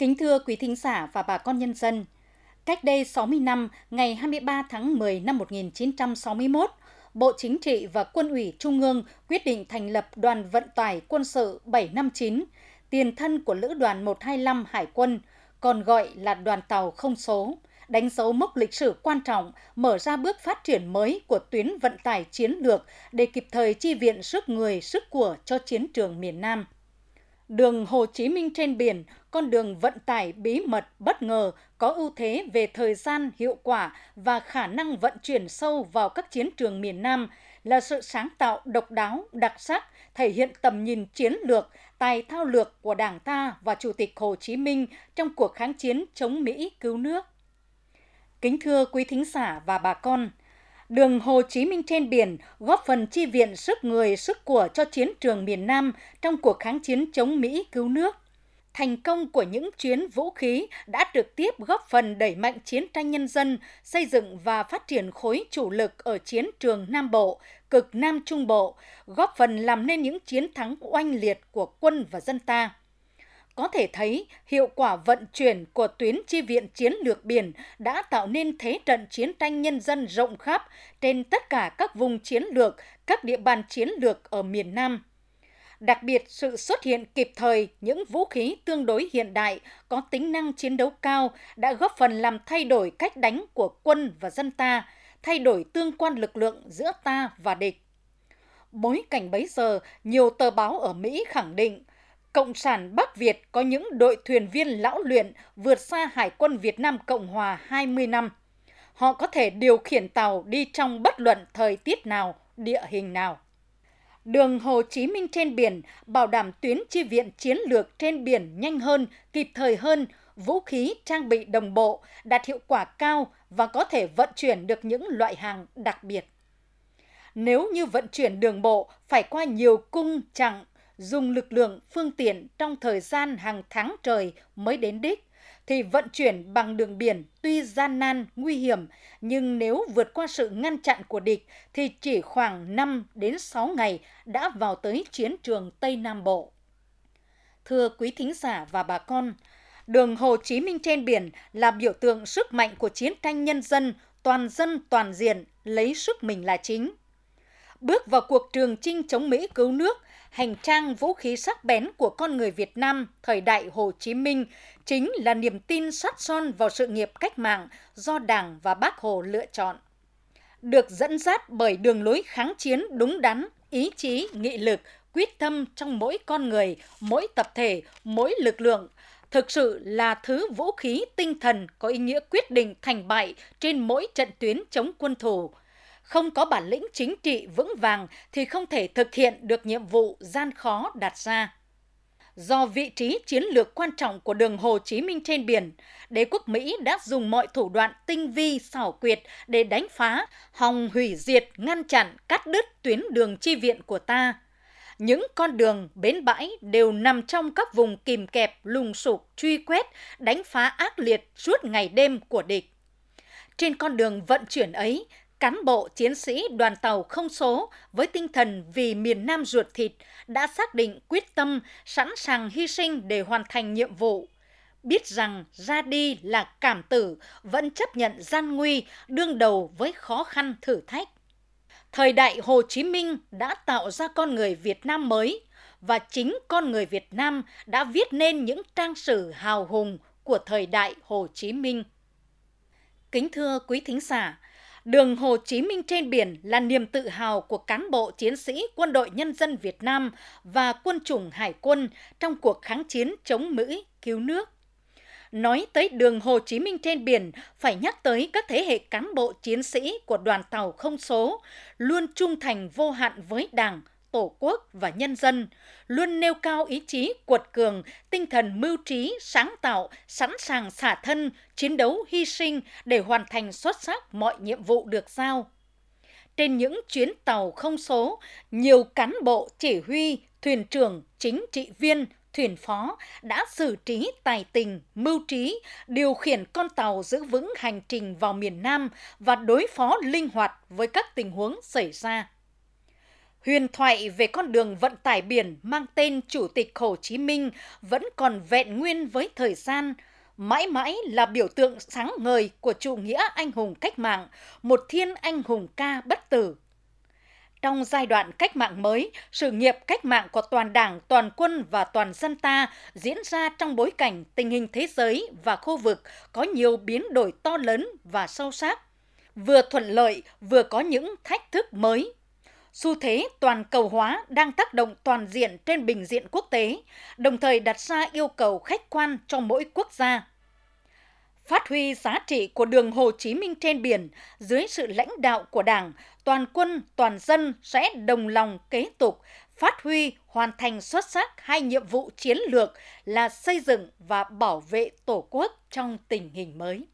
Kính thưa quý thính giả và bà con nhân dân, cách đây 60 năm, ngày 23 tháng 10 năm 1961, Bộ Chính trị và Quân ủy Trung ương quyết định thành lập Đoàn Vận tải Quân sự 759, tiền thân của Lữ đoàn 125 Hải quân, còn gọi là đoàn tàu không số, đánh dấu mốc lịch sử quan trọng, mở ra bước phát triển mới của tuyến vận tải chiến lược để kịp thời chi viện sức người, sức của cho chiến trường miền Nam. Đường Hồ Chí Minh trên biển, con đường vận tải bí mật, bất ngờ, có ưu thế về thời gian, hiệu quả và khả năng vận chuyển sâu vào các chiến trường miền Nam, là sự sáng tạo độc đáo, đặc sắc, thể hiện tầm nhìn chiến lược, tài thao lược của Đảng ta và Chủ tịch Hồ Chí Minh trong cuộc kháng chiến chống Mỹ cứu nước. Kính thưa quý thính giả và bà con, đường Hồ Chí Minh trên biển góp phần chi viện sức người, sức của cho chiến trường miền Nam trong cuộc kháng chiến chống Mỹ cứu nước. Thành công của những chuyến vũ khí đã trực tiếp góp phần đẩy mạnh chiến tranh nhân dân, xây dựng và phát triển khối chủ lực ở chiến trường Nam Bộ, cực Nam Trung Bộ, góp phần làm nên những chiến thắng oanh liệt của quân và dân ta. Có thể thấy, hiệu quả vận chuyển của tuyến chi viện chiến lược biển đã tạo nên thế trận chiến tranh nhân dân rộng khắp trên tất cả các vùng chiến lược, các địa bàn chiến lược ở miền Nam. Đặc biệt, sự xuất hiện kịp thời những vũ khí tương đối hiện đại, có tính năng chiến đấu cao đã góp phần làm thay đổi cách đánh của quân và dân ta, thay đổi tương quan lực lượng giữa ta và địch. Bối cảnh bấy giờ, nhiều tờ báo ở Mỹ khẳng định Cộng sản Bắc Việt có những đội thuyền viên lão luyện vượt xa Hải quân Việt Nam Cộng Hòa 20 năm. Họ có thể điều khiển tàu đi trong bất luận thời tiết nào, địa hình nào. Đường Hồ Chí Minh trên biển bảo đảm tuyến chi viện chiến lược trên biển nhanh hơn, kịp thời hơn, vũ khí trang bị đồng bộ, đạt hiệu quả cao và có thể vận chuyển được những loại hàng đặc biệt. Nếu như vận chuyển đường bộ phải qua nhiều cung chặng, dùng lực lượng phương tiện trong thời gian hàng tháng trời mới đến đích, thì vận chuyển bằng đường biển tuy gian nan, nguy hiểm, nhưng nếu vượt qua sự ngăn chặn của địch thì chỉ khoảng 5 đến 6 ngày đã vào tới chiến trường Tây Nam Bộ. Thưa quý thính giả và bà con, đường Hồ Chí Minh trên biển là biểu tượng sức mạnh của chiến tranh nhân dân, toàn diện, lấy sức mình là chính. Bước vào cuộc trường chinh chống Mỹ cứu nước, hành trang vũ khí sắc bén của con người Việt Nam thời đại Hồ Chí Minh chính là niềm tin sắt son vào sự nghiệp cách mạng do Đảng và Bác Hồ lựa chọn. Được dẫn dắt bởi đường lối kháng chiến đúng đắn, ý chí, nghị lực, quyết tâm trong mỗi con người, mỗi tập thể, mỗi lực lượng, thực sự là thứ vũ khí tinh thần có ý nghĩa quyết định thành bại trên mỗi trận tuyến chống quân thù. Không có bản lĩnh chính trị vững vàng thì không thể thực hiện được nhiệm vụ gian khó đặt ra. Do vị trí chiến lược quan trọng của đường Hồ Chí Minh trên biển, đế quốc Mỹ đã dùng mọi thủ đoạn tinh vi, xảo quyệt để đánh phá, hòng hủy diệt, ngăn chặn, cắt đứt tuyến đường chi viện của ta. Những con đường, bến bãi đều nằm trong các vùng kìm kẹp, lùng sục, truy quét, đánh phá ác liệt suốt ngày đêm của địch. Trên con đường vận chuyển ấy, cán bộ chiến sĩ đoàn tàu không số với tinh thần vì miền Nam ruột thịt đã xác định quyết tâm sẵn sàng hy sinh để hoàn thành nhiệm vụ. Biết rằng ra đi là cảm tử, vẫn chấp nhận gian nguy, đương đầu với khó khăn thử thách. Thời đại Hồ Chí Minh đã tạo ra con người Việt Nam mới và chính con người Việt Nam đã viết nên những trang sử hào hùng của thời đại Hồ Chí Minh. Kính thưa quý thính giả, đường Hồ Chí Minh trên biển là niềm tự hào của cán bộ chiến sĩ Quân đội Nhân dân Việt Nam và quân chủng Hải quân trong cuộc kháng chiến chống Mỹ cứu nước. Nói tới đường Hồ Chí Minh trên biển, phải nhắc tới các thế hệ cán bộ chiến sĩ của đoàn tàu không số, luôn trung thành vô hạn với Đảng, Tổ quốc và nhân dân, luôn nêu cao ý chí quật cường, tinh thần mưu trí, sáng tạo, sẵn sàng xả thân, chiến đấu hy sinh để hoàn thành xuất sắc mọi nhiệm vụ được giao. Trên những chuyến tàu không số, nhiều cán bộ chỉ huy, thuyền trưởng, chính trị viên, thuyền phó đã xử trí tài tình, mưu trí, điều khiển con tàu giữ vững hành trình vào miền Nam và đối phó linh hoạt với các tình huống xảy ra. Huyền thoại về con đường vận tải biển mang tên Chủ tịch Hồ Chí Minh vẫn còn vẹn nguyên với thời gian, mãi mãi là biểu tượng sáng ngời của chủ nghĩa anh hùng cách mạng, một thiên anh hùng ca bất tử. Trong giai đoạn cách mạng mới, sự nghiệp cách mạng của toàn Đảng, toàn quân và toàn dân ta diễn ra trong bối cảnh tình hình thế giới và khu vực có nhiều biến đổi to lớn và sâu sắc, vừa thuận lợi vừa có những thách thức mới. Xu thế toàn cầu hóa đang tác động toàn diện trên bình diện quốc tế, đồng thời đặt ra yêu cầu khách quan cho mỗi quốc gia. Phát huy giá trị của đường Hồ Chí Minh trên biển, dưới sự lãnh đạo của Đảng, toàn quân, toàn dân sẽ đồng lòng kế tục, phát huy, hoàn thành xuất sắc hai nhiệm vụ chiến lược là xây dựng và bảo vệ Tổ quốc trong tình hình mới.